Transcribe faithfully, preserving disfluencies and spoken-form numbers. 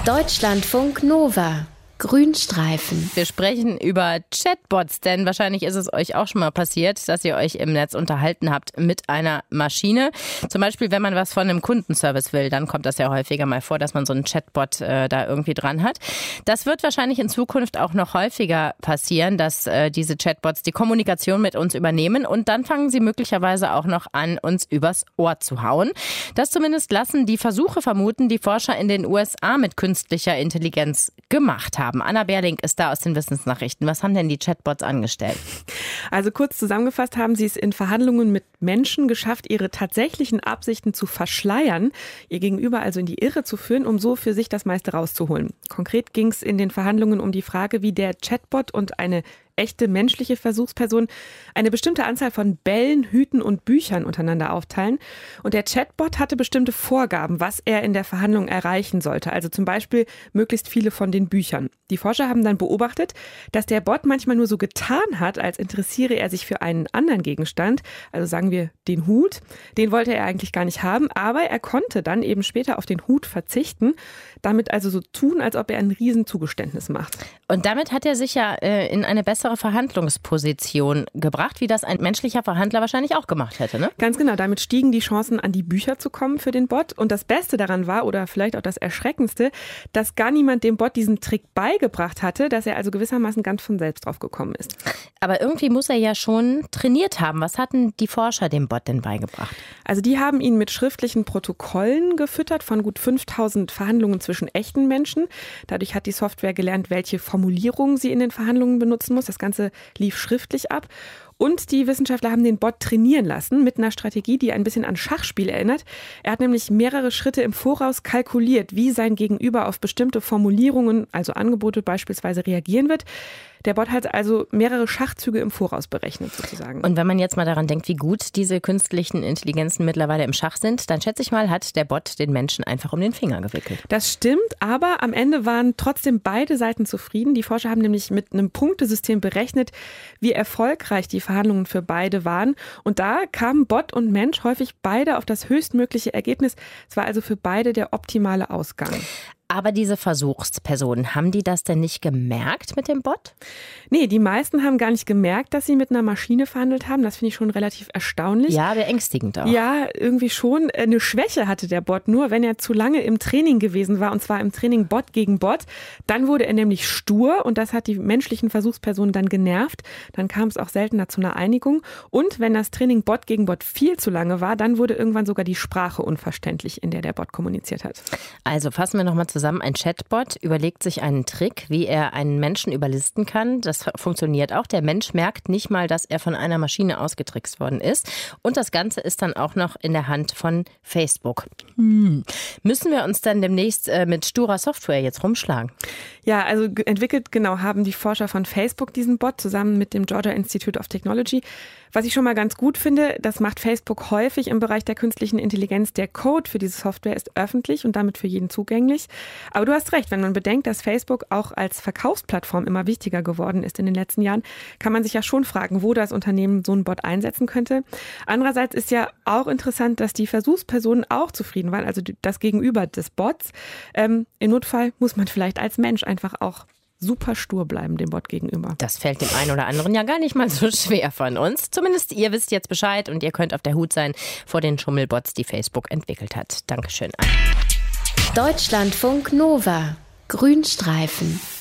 Deutschlandfunk Nova. Grünstreifen. Wir sprechen über Chatbots, denn wahrscheinlich ist es euch auch schon mal passiert, dass ihr euch im Netz unterhalten habt mit einer Maschine. Zum Beispiel, wenn man was von einem Kundenservice will, dann kommt das ja häufiger mal vor, dass man so einen Chatbot äh, da irgendwie dran hat. Das wird wahrscheinlich in Zukunft auch noch häufiger passieren, dass äh, diese Chatbots die Kommunikation mit uns übernehmen und dann fangen sie möglicherweise auch noch an, uns übers Ohr zu hauen. Das zumindest lassen die Versuche vermuten, die Forscher in den U S A mit künstlicher Intelligenz gemacht haben. Anna Berling ist da aus den Wissensnachrichten. Was haben denn die Chatbots angestellt? Also kurz zusammengefasst haben sie es in Verhandlungen mit Menschen geschafft, ihre tatsächlichen Absichten zu verschleiern, ihr Gegenüber also in die Irre zu führen, um so für sich das meiste rauszuholen. Konkret ging es in den Verhandlungen um die Frage, wie der Chatbot und eine echte menschliche Versuchsperson eine bestimmte Anzahl von Bällen, Hüten und Büchern untereinander aufteilen. Und der Chatbot hatte bestimmte Vorgaben, was er in der Verhandlung erreichen sollte. Also zum Beispiel möglichst viele von den Büchern. Die Forscher haben dann beobachtet, dass der Bot manchmal nur so getan hat, als interessiere er sich für einen anderen Gegenstand. Also sagen wir den Hut. Den wollte er eigentlich gar nicht haben, aber er konnte dann eben später auf den Hut verzichten. Damit also so tun, als ob er ein Riesenzugeständnis macht. Und damit hat er sich ja äh, in eine bessere Verhandlungsposition gebracht, wie das ein menschlicher Verhandler wahrscheinlich auch gemacht hätte, ne? Ganz genau, damit stiegen die Chancen, an die Bücher zu kommen für den Bot. Und das Beste daran war, oder vielleicht auch das Erschreckendste, dass gar niemand dem Bot diesen Trick beigebracht hatte, dass er also gewissermaßen ganz von selbst drauf gekommen ist. Aber irgendwie muss er ja schon trainiert haben. Was hatten die Forscher dem Bot denn beigebracht? Also die haben ihn mit schriftlichen Protokollen gefüttert von gut fünftausend Verhandlungen zwischen echten Menschen. Dadurch hat die Software gelernt, welche Formulierungen sie in den Verhandlungen benutzen muss. Das Ganze lief schriftlich ab. Und die Wissenschaftler haben den Bot trainieren lassen mit einer Strategie, die ein bisschen an Schachspiel erinnert. Er hat nämlich mehrere Schritte im Voraus kalkuliert, wie sein Gegenüber auf bestimmte Formulierungen, also Angebote beispielsweise, reagieren wird. Der Bot hat also mehrere Schachzüge im Voraus berechnet sozusagen. Und wenn man jetzt mal daran denkt, wie gut diese künstlichen Intelligenzen mittlerweile im Schach sind, dann schätze ich mal, hat der Bot den Menschen einfach um den Finger gewickelt. Das stimmt, aber am Ende waren trotzdem beide Seiten zufrieden. Die Forscher haben nämlich mit einem Punktesystem berechnet, wie erfolgreich die Verhandlungen für beide waren. Und da kamen Bot und Mensch häufig beide auf das höchstmögliche Ergebnis. Es war also für beide der optimale Ausgang. Aber diese Versuchspersonen, haben die das denn nicht gemerkt mit dem Bot? Nee, die meisten haben gar nicht gemerkt, dass sie mit einer Maschine verhandelt haben. Das finde ich schon relativ erstaunlich. Ja, beängstigend auch. Ja, irgendwie schon. Eine Schwäche hatte der Bot nur, wenn er zu lange im Training gewesen war, und zwar im Training Bot gegen Bot. Dann wurde er nämlich stur und das hat die menschlichen Versuchspersonen dann genervt. Dann kam es auch seltener zu einer Einigung. Und wenn das Training Bot gegen Bot viel zu lange war, dann wurde irgendwann sogar die Sprache unverständlich, in der der Bot kommuniziert hat. Also fassen wir nochmal zusammen. Zusammen. Ein Chatbot überlegt sich einen Trick, wie er einen Menschen überlisten kann. Das funktioniert auch. Der Mensch merkt nicht mal, dass er von einer Maschine ausgetrickst worden ist. Und das Ganze ist dann auch noch in der Hand von Facebook. Hm. Müssen wir uns dann demnächst äh, mit sturer Software jetzt rumschlagen? Ja, also entwickelt genau haben die Forscher von Facebook diesen Bot zusammen mit dem Georgia Institute of Technology. Was ich schon mal ganz gut finde, das macht Facebook häufig im Bereich der künstlichen Intelligenz. Der Code für diese Software ist öffentlich und damit für jeden zugänglich. Aber du hast recht, wenn man bedenkt, dass Facebook auch als Verkaufsplattform immer wichtiger geworden ist in den letzten Jahren, kann man sich ja schon fragen, wo das Unternehmen so einen Bot einsetzen könnte. Andererseits ist ja auch interessant, dass die Versuchspersonen auch zufrieden waren, also das Gegenüber des Bots. Ähm, im Notfall muss man vielleicht als Mensch einfach auch super stur bleiben dem Bot gegenüber. Das fällt dem einen oder anderen ja gar nicht mal so schwer von uns. Zumindest ihr wisst jetzt Bescheid und ihr könnt auf der Hut sein vor den Schummelbots, die Facebook entwickelt hat. Dankeschön. Deutschlandfunk Nova. Grünstreifen.